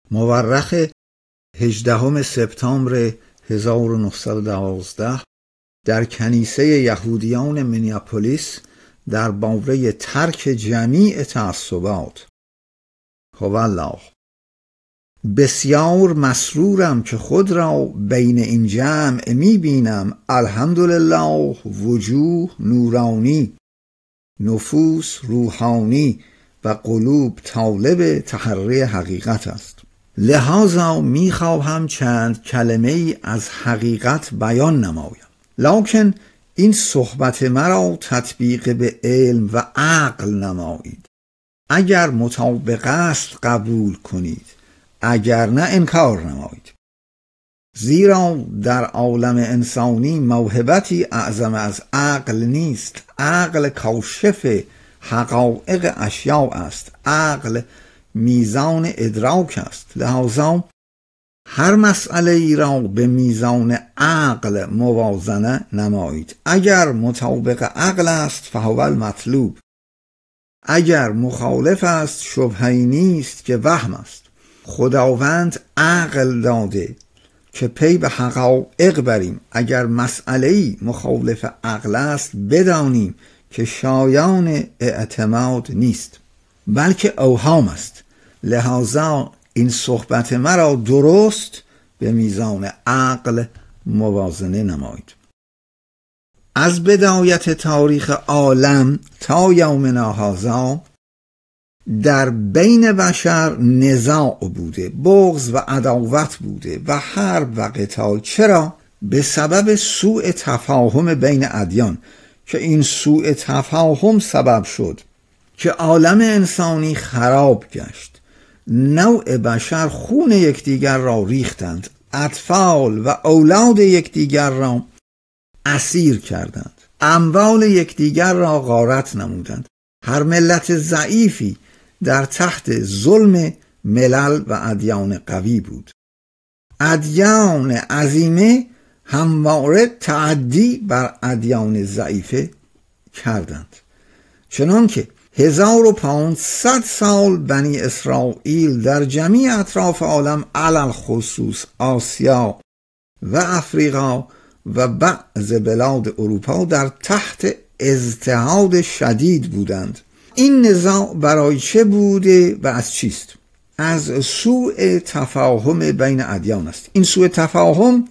مورخ 18 سپتامبر 1912 در کنیسه یهودیان مینیاپولیس درباره ترک جمیع تعصبات. والله بسیار مسرورم که خود را بین این جمع می بینم. الحمدلله وجوه نورانی، نفوس روحانی و قلوب طالب تحری حقیقت است. لذا می خواهم چند کلمه ای از حقیقت بیان نمایم، لکن این صحبت مرا تطبیق به علم و عقل نمایید. اگر مطابق است قبول کنید، اگر نه انکار نمایید. زیرا در عالم انسانی موهبتی اعظم از عقل نیست. عقل کاشف حقایق اشیاء است. عقل میزان ادراک است. لذا هر مسئله ای را به میزان عقل موازنه نمایید. اگر مطابق عقل است فهو المطلوب، اگر مخالف است شبهه‌ای نیست که وهم است. خداوند عقل داده که پی به حقایق بریم. اگر مسئله‌ای مخالف عقل است بدانیم که شایان اعتماد نیست بلکه اوهام است. لذا این صحبت مرا درست به میزان عقل موازنه نمایید. از بدایت تاریخ عالم تا یومنا هذا در بین بشر نزاع بوده، بغض و عداوت بوده و حرب و قتال. چرا؟ به سبب سوء تفاهم بین ادیان، که این سوء تفاهم سبب شد که عالم انسانی خراب گشت. نوع بشر خون یکدیگر را ریختند، اطفال و اولاد یکدیگر را اسیر کردند، اموال یکدیگر را غارت نمودند. هر ملت ضعیفی در تحت ظلم ملل و ادیان قوی بود. ادیان عظیمه همواره تعدی بر ادیان ضعیفه کردند، چنانکه 1500 سال بنی اسرائیل در جمیع اطراف عالم علل خصوص آسیا و افریقا و بعض بلاد اروپا در تحت اضطهاد شدید بودند. این نزاع برای چه بوده و از چیست؟ از سوء تفاهم بین ادیان است. این سوء تفاهم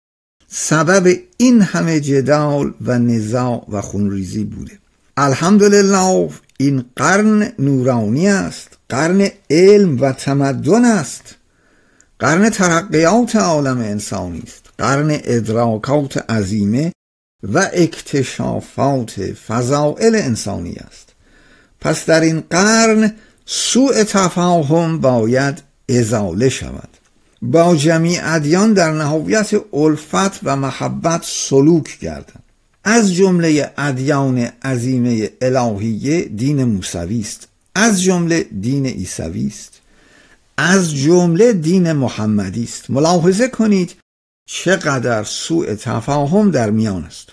سبب این همه جدال و نزاع و خونریزی بوده. الحمدلله این قرن نورانی است، قرن علم و تمدن است، قرن ترقیات عالم انسانی است، قرن ادراکات عظیمه و اکتشافات فضائل انسانی است. پس در این قرن سوء تفاهم باید ازاله شود. با جمیع ادیان در نهایت الفت و محبت سلوک گردند. از جمله ادیان عظیمه الهیه دین موسوی است، از جمله دین عیسوی است، از جمله دین محمدی است. ملاحظه کنید چقدر سوء تفاهم در میان است.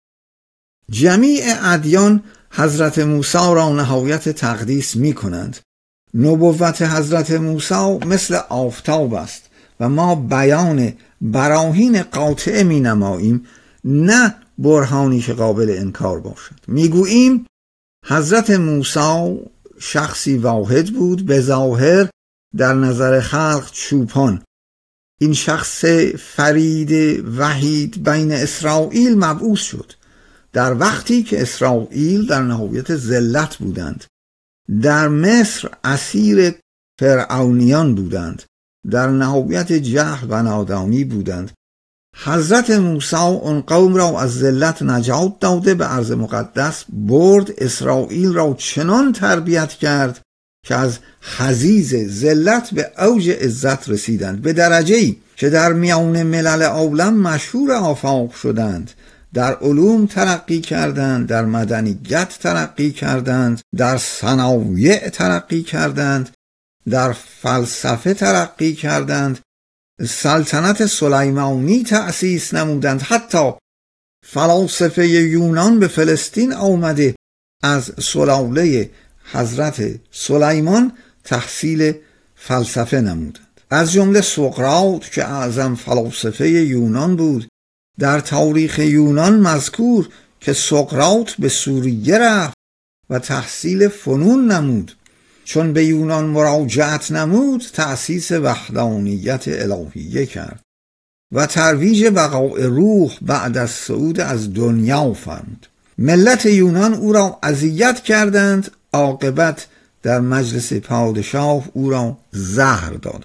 جمیع ادیان حضرت موسی را نهایت تقدیس می کنند. نبوت حضرت موسی مثل آفتاب است و ما بیان براهین قاطع می نماییم، نه برهانی که قابل انکار باشد. می گوییم حضرت موسی شخصی واحد بود، به ظاهر در نظر خلق چوپان. این شخص فرید وحید بین اسرائیل مبعوث شد در وقتی که اسرائیل در نهایت ذلت بودند، در مصر اسیر فرعونیان بودند، در نهایت جهل و نادانی بودند. حضرت موسی اون قوم را از ذلت نجات داده به ارض مقدس برد. اسرائیل را چنان تربیت کرد که از حضیض ذلت به اوج عزت رسیدند، به درجه‌ای که در میان ملل عالم مشهور آفاق شدند. در علوم ترقی کردند، در مدنیت ترقی کردند، در صنایع ترقی کردند، در فلسفه ترقی کردند، سلطنت سلیمانی تأسیس نمودند. حتی فلاسفه یونان به فلسطین آمده از سلاله حضرت سلیمان تحصیل فلسفه نمودند. از جمله سقراط که اعظم فلاسفه یونان بود. در تاریخ یونان مذکور که سقراط به سوریه رفت و تحصیل فنون نمود. چون به یونان مراجعت نمود، تأسیس وحدانیت الهیه کرد و ترویج بقاء روح بعد از صعود از دنیا فرمود. ملت یونان او را اذیت کردند، عاقبت در مجلس پادشاه او را زهر دادند.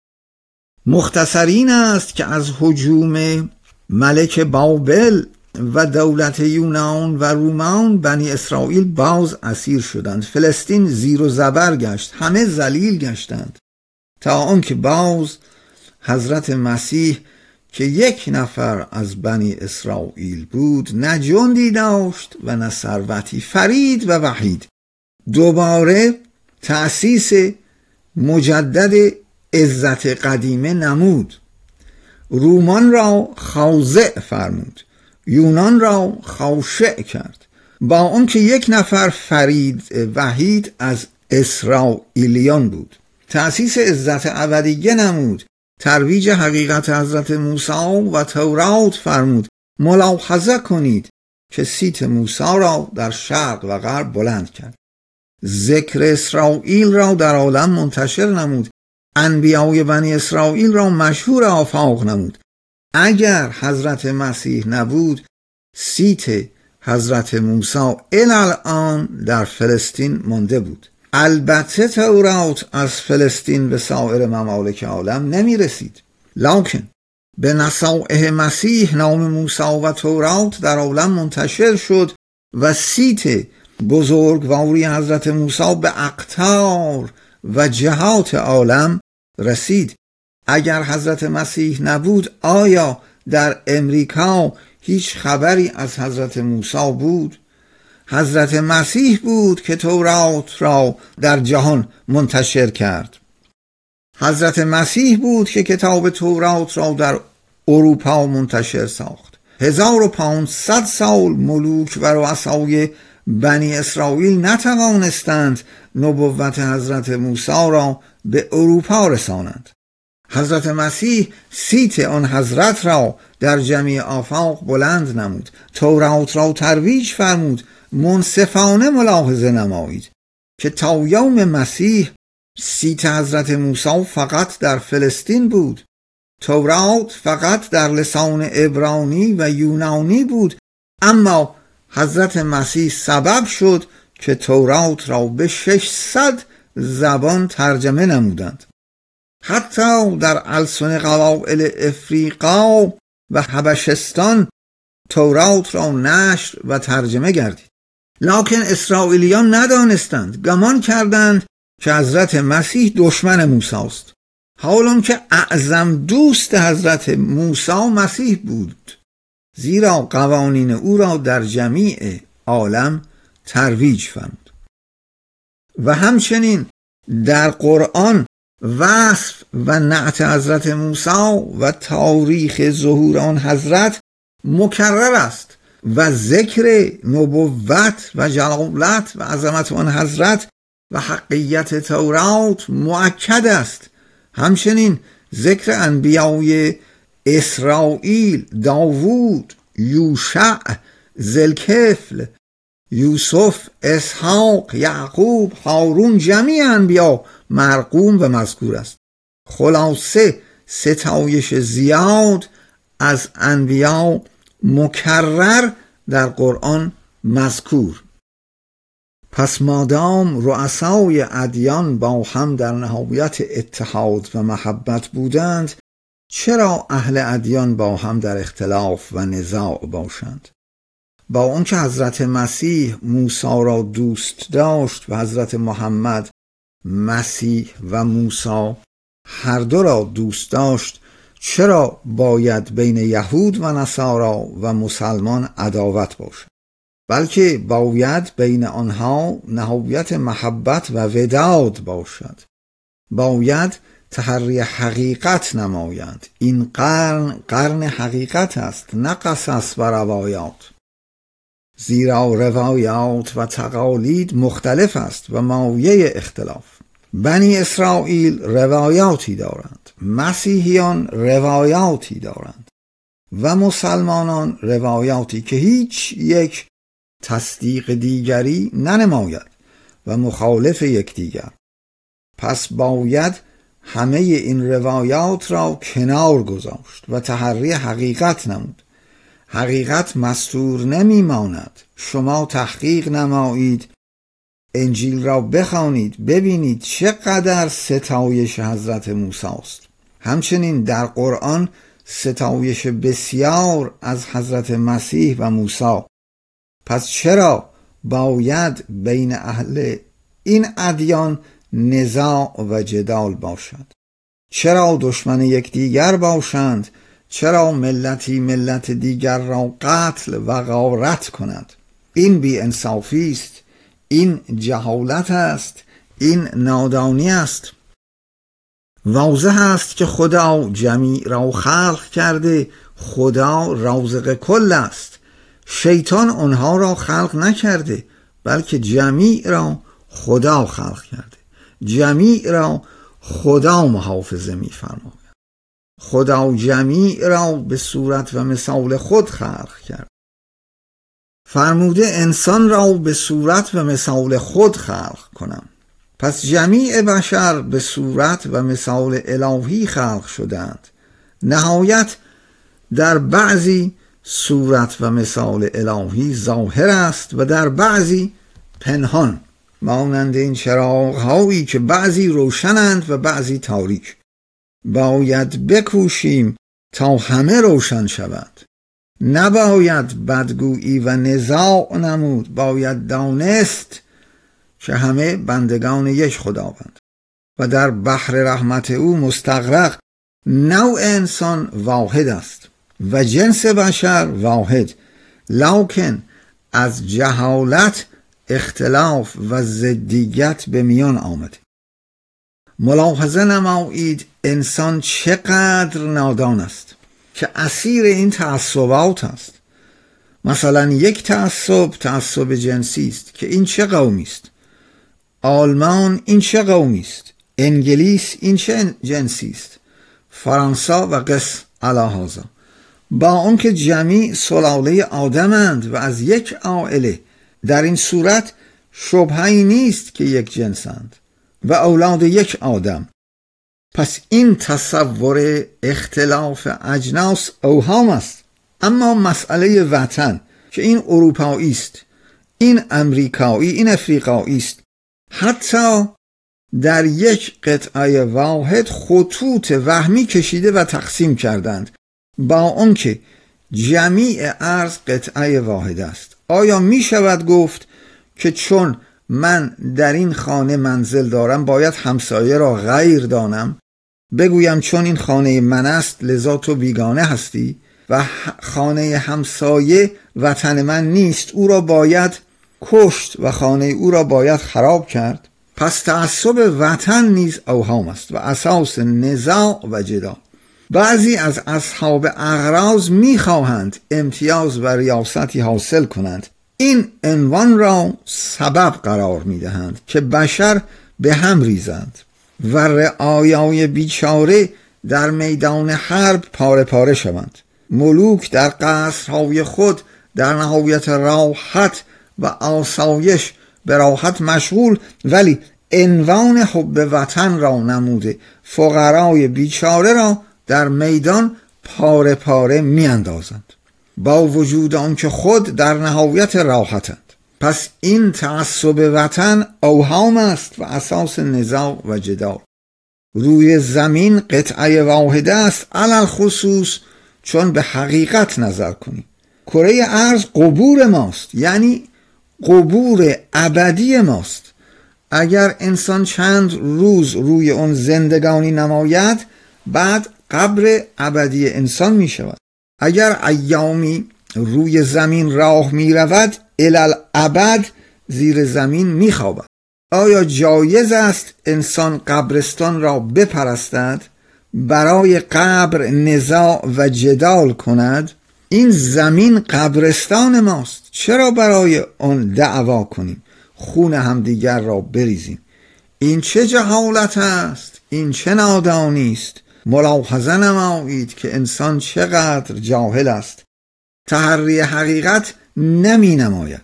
مختصر این است که از هجوم ملک بابل و دولت یونان و رومان بنی اسرائیل باز اسیر شدند. فلسطین زیر و زبر گشت، همه ذلیل گشتند، تا آنکه باز حضرت مسیح که یک نفر از بنی اسرائیل بود، نه جندی داشت و نه ثروتی، فرید و وحید، دوباره تأسیس مجدد عزت قدیمه نمود. رومان را خاضع فرمود، یونان را خاشع کرد، با آنکه یک نفر فرید وحید از اسرائیلیان بود. تأسیس عزت ابدیه نمود، ترویج حقیقت حضرت موسی و تورات فرمود. ملاحظه کنید که صیت موسی را در شرق و غرب بلند کرد. ذکر اسرائیل را در عالم منتشر نمود، انبیای بنی اسرائیل را مشهور آفاق نمود. اگر حضرت مسیح نبود، صیت حضرت موسی الان در فلسطین مانده بود. البته تورات از فلسطین به سایر ممالک عالم نمی رسید، لکن به نصائح مسیح نام موسی و تورات در عالم منتشر شد و صیت بزرگواری حضرت موسی به اقطار و جهات عالم رسید. اگر حضرت مسیح نبود، آیا در امریکا هیچ خبری از حضرت موسی بود؟ حضرت مسیح بود که تورات را در جهان منتشر کرد. حضرت مسیح بود که کتاب تورات را در اروپا منتشر ساخت. 1500 سال ملوک و رؤسای بنی اسرائیل نتوانستند نبوت حضرت موسی را به اروپا رسانند. حضرت مسیح صیت آن حضرت را در جمیع آفاق بلند نمود، تورات را ترویج فرمود. منصفانه ملاحظه نمایید که تا یوم مسیح صیت حضرت موسی فقط در فلسطین بود، تورات فقط در لسان عبرانی و یونانی بود، اما حضرت مسیح سبب شد که تورات را به 600 زبان ترجمه نمودند. حتی در السن قبایل افریقا و حبشستان تورات را نشر و ترجمه گردید. لکن اسرائیلیان ندانستند، گمان کردند که حضرت مسیح دشمن موسی است، حالان که اعظم دوست حضرت موسی مسیح بود، زیرا قوانین او را در جمیع عالم ترویج فرمود. و همچنین در قرآن وصف و نعت حضرت موسی و تاریخ ظهور آن حضرت مکرر است و ذکر نبوت و جلالت و عظمت آن حضرت و حقیقت تورات مؤکد است. همچنین ذکر انبیای اسرائیل، داوود، یوشع، ذوالکفل، یوسف، اسحاق، یعقوب، هارون، جمیع انبیا مرقوم و مذکور است. خلاصه ستایش زیاد از انبیا مکرر در قرآن مذکور. پس مادام رؤسای ادیان با هم در نهایت اتحاد و محبت بودند، چرا اهل ادیان با هم در اختلاف و نزاع باشند؟ با آنکه حضرت مسیح موسی را دوست داشت و حضرت محمد مسیح و موسی هر دو را دوست داشت، چرا باید بین یهود و نصارا و مسلمان عداوت باشد؟ بلکه باید بین آنها نهایت محبت و وداد باشد. باید تحری حقیقت نمایند. این قرن حقیقت است، نه قصص و روایات. زیرا روایات و تقالید مختلف است و مایه اختلاف. بنی اسرائیل روایاتی دارند، مسیحیان روایاتی دارند و مسلمانان روایاتی که هیچ یک تصدیق دیگری ننماید و مخالف یکدیگر. پس باید همه این روایات را کنار گذاشت و تحری حقیقت نمود. حقیقت مستور نمی ماند. شما تحقیق نمایید، انجیل را بخوانید، ببینید چقدر ستایش حضرت موسی است. همچنین در قرآن ستایش بسیار از حضرت مسیح و موسی. پس چرا باید بین اهل این ادیان نزاع و جدال باشد؟ چرا دشمن یکدیگر باشند؟ چرا ملتی ملت دیگر را قتل و غارت کند؟ این بی‌انصافی است، این جهالت است، این نادانی است. واضح است که خدا جمیع را خلق کرده. خدا رازق کل است. شیطان آنها را خلق نکرده، بلکه جمیع را خدا خلق کرده. جمیع را خدا محافظه می فرماید. خدا جمیع را به صورت و مثال خود خلق کرد. فرموده انسان را به صورت و مثال خود خلق کنم. پس جمیع بشر به صورت و مثال الهی خلق شدند. نهایت در بعضی صورت و مثال الهی ظاهر است و در بعضی پنهان، مانند این چراغ هایی که بعضی روشنند و بعضی تاریک. باید بکوشیم تا همه روشن شود. نباید بدگویی و نزاع نمود. باید دانست که همه بندگان یک خداوند و در بحر رحمت او مستغرق. نوع انسان واحد است و جنس بشر واحد، لکن از جهالت اختلاف و ضدیت به میان آمد. ملاحظه نمایید انسان چقدر نادان است که اسیر این تعصبات است. مثلا یک تعصب جنسی است که این چه قومی است، آلمان این چه قومی است، انگلیس این چه جنسی است، فرانسه و قس علی هذا. با آنکه جمیع سلاله آدمند و از یک عائله، در این صورت شبهه‌ای نیست که یک جنسند و اولاد یک آدم. پس این تصور اختلاف اجناس اوهام است. اما مسئله وطن که این اروپایی است، این امریکایی، این افریقایی است، حتی در یک قطعه واحد خطوط وهمی کشیده و تقسیم کردند با آنکه جمیع ارض قطعه واحد است. آیا می شود گفت که چون من در این خانه منزل دارم باید همسایه را غیر دانم؟ بگویم چون این خانه من است لذا تو بیگانه هستی و خانه همسایه وطن من نیست، او را باید کشت و خانه او را باید خراب کرد؟ پس تعصب وطن نیز اوهام است و اساس نزاع و جدال. بعضی از اصحاب اغراض میخواهند امتیاز و ریاستی حاصل کنند. این عنوان را سبب قرار میدهند که بشر به هم ریزند و رعایای بیچاره در میدان حرب پاره پاره شوند. ملوک در قصرهای خود در نهایت راحت و آسایش به راحت مشغول، ولی عنوان حب وطن را نموده فقرای بیچاره را در میدان پاره پاره می اندازند، با وجود آنکه خود در نهایت راحتند. پس این تعصب وطن اوهام است و اساس نزاع و جدال. روی زمین قطعه واحده است، علل خصوص چون به حقیقت نظر کنیم. کره ارض قبور ماست، یعنی قبور ابدی ماست. اگر انسان چند روز روی اون زندگانی نماید، بعد قبر ابدی انسان می شود. اگر ایامی روی زمین راه می رود، الالابد زیر زمین می خوابد. آیا جایز است انسان قبرستان را بپرستد، برای قبر نزاع و جدال کند؟ این زمین قبرستان ماست، چرا برای آن دعوا کنیم، خون همدیگر را بریزیم؟ این چه جهالت است، این چه نادانی است. ملاحظه نمایید که انسان چقدر جاهل است. تحری حقیقت نمی نماید.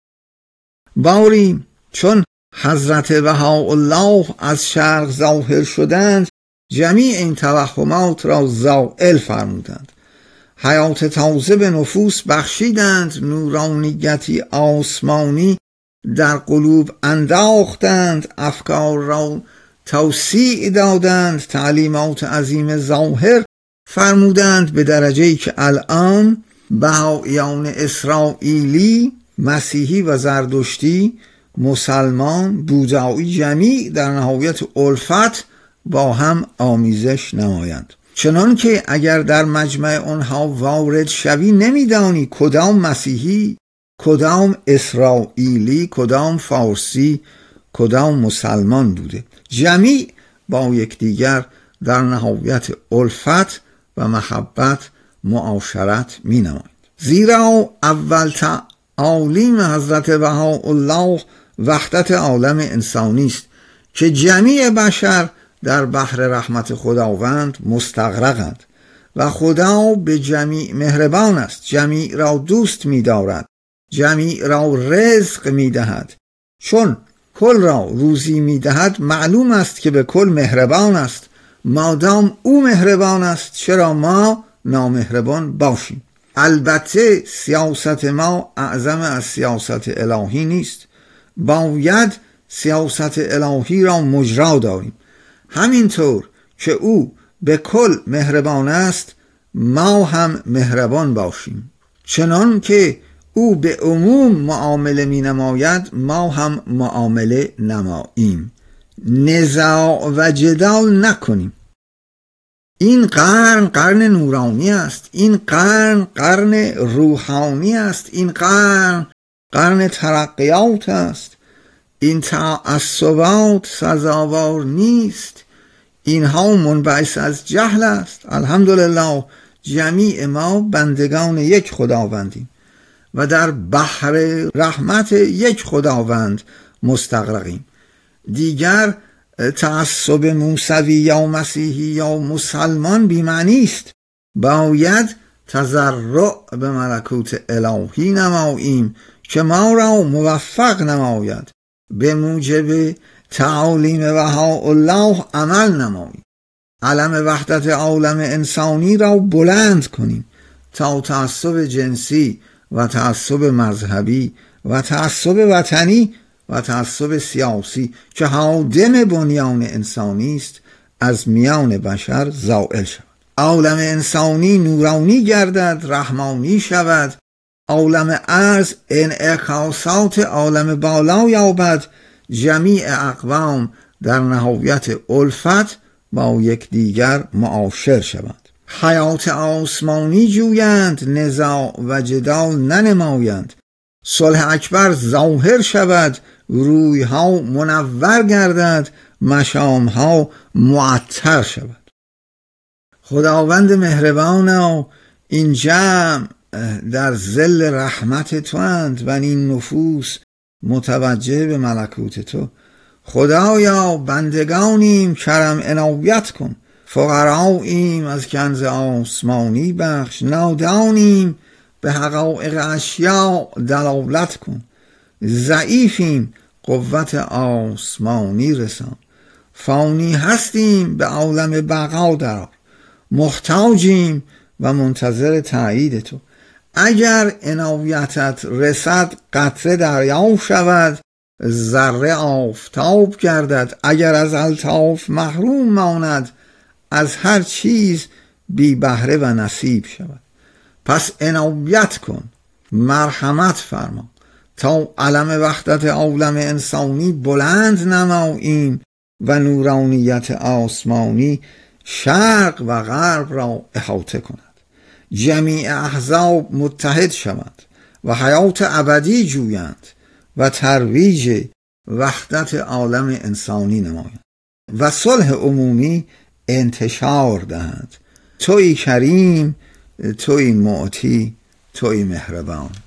باری چون حضرت بهاءالله از شرق ظاهر شدند، جمیع این توهمات را زائل فرمودند. حیات تازه به نفوس بخشیدند، نورانیتی آسمانی در قلوب انداختند، افکار را توسیع دادند، تعلیمات عظیم ظاهر فرمودند، به درجه‌ای که الان بهائیان اسرائیلی، مسیحی و زردشتی، مسلمان، بودایی، جمیع در نهایت الفت با هم آمیزش نمایند. چنان که اگر در مجمع آنها وارد شوی نمیدانی کدام مسیحی، کدام اسرائیلی، کدام فارسی، کدام مسلمان بوده. جمیع با یکدیگر در نهایت الفت و محبت معاشرت می نمایند. زیرا اول تعالیم حضرت بهاءالله وحدت عالم انسانی است که جمیع بشر در بحر رحمت خداوند مستغرقند و خدا به جمیع مهربان است، جمیع را دوست می دارد، جمیع را رزق می دهد. چون کل را روزی می دهد معلوم است که به کل مهربان است. مادام او مهربان است چرا ما نامهربان باشیم؟ البته سیاست ما اعظم از سیاست الهی نیست، باید سیاست الهی را مجرا داریم. همینطور که او به کل مهربان است ما هم مهربان باشیم. چنان که او به عموم معامله می نماید ما هم معامله نماییم. نزاع و جدال نکنیم. این قرن قرن نورانی است، این قرن قرن روحانی است، این قرن قرن ترقیات است. این تعصبات سزاوار نیست، اینها منبعث از جهل است. الحمدلله جمیع ما بندگان یک خداوندیم و در بحر رحمت یک خداوند مستغرقیم. دیگر تعصب موسوی یا مسیحی یا مسلمان بی‌معنی است. باید تضرع به ملکوت الهی نماییم که ما را موفق نماید، به موجب تعالیم بهاءالله عمل نماییم، علم وحدت عالم انسانی را بلند کنیم تا تعصب جنسی و تعصب مذهبی و تعصب وطنی و تعصب سیاسی که هادم بنیان انسانی است از میان بشر زائل شود. عالم انسانی نورانی گردد، رحمانی شود، عالم ارض انعکاسات عالم بالا یابد، جمیع اقوام در نهایت الفت با یکدیگر معاشر شوند. حیات آسمانی جویند، نزاع و جدال ننمایند، صلح اکبر ظاهر شود، رویها منور گردد، مشامها معطر شود. خداوند مهربان، این جمع در ظل رحمت تو اند و این نفوس متوجه به ملکوت تو. خدایا بندگانیم، کرم عنایت کن، فقراییم از کنز آسمانی بخش، نادانیم به حقایق اشیاء دلالت کن، ضعیفیم قوت آسمانی رسان، فانی هستیم به عالم بقا درآر، محتاجیم و منتظر تأیید تو. اگر عنایتت رسد قطره دریا شود، ذره آفتاب گردد، اگر از الطاف محروم ماند از هر چیز بی بهره و نصیب شود. پس عنایت کن، مرحمت فرما تا علم وحدت عالم انسانی بلند نماییم و نورانیت آسمانی شرق و غرب را احاطه کند، جمیع احزاب متحد شوند و حیات ابدی جویند و ترویج وحدت عالم انسانی نمایند و صلح عمومی انتشار دهند. تویی کریم، تویی معطی، تویی مهربان.